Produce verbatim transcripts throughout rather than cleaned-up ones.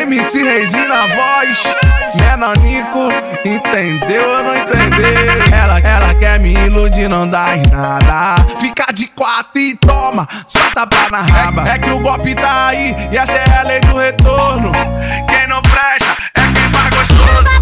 M C Reizinho na voz, Menonico, entendeu ou não entendeu? Ela, ela quer me iludir, não dá em nada. Fica de quatro e toma, só tapa na raba. É que o golpe tá aí e essa é a lei do retorno. Quem não presta é quem faz gostoso.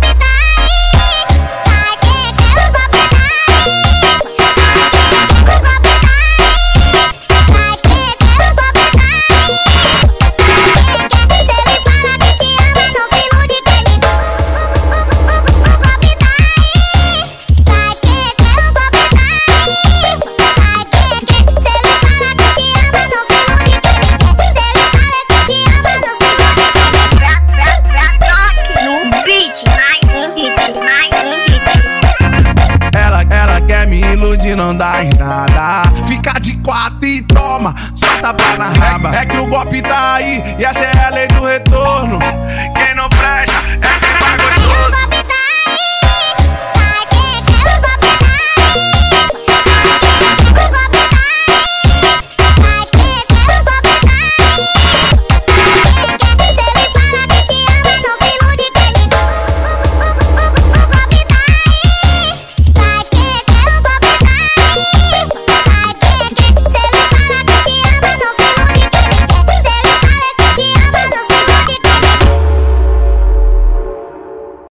Não dá em nada. Fica de quatro e toma, só tapa na raba. É que o golpe tá aí e essa é a lei do retorno.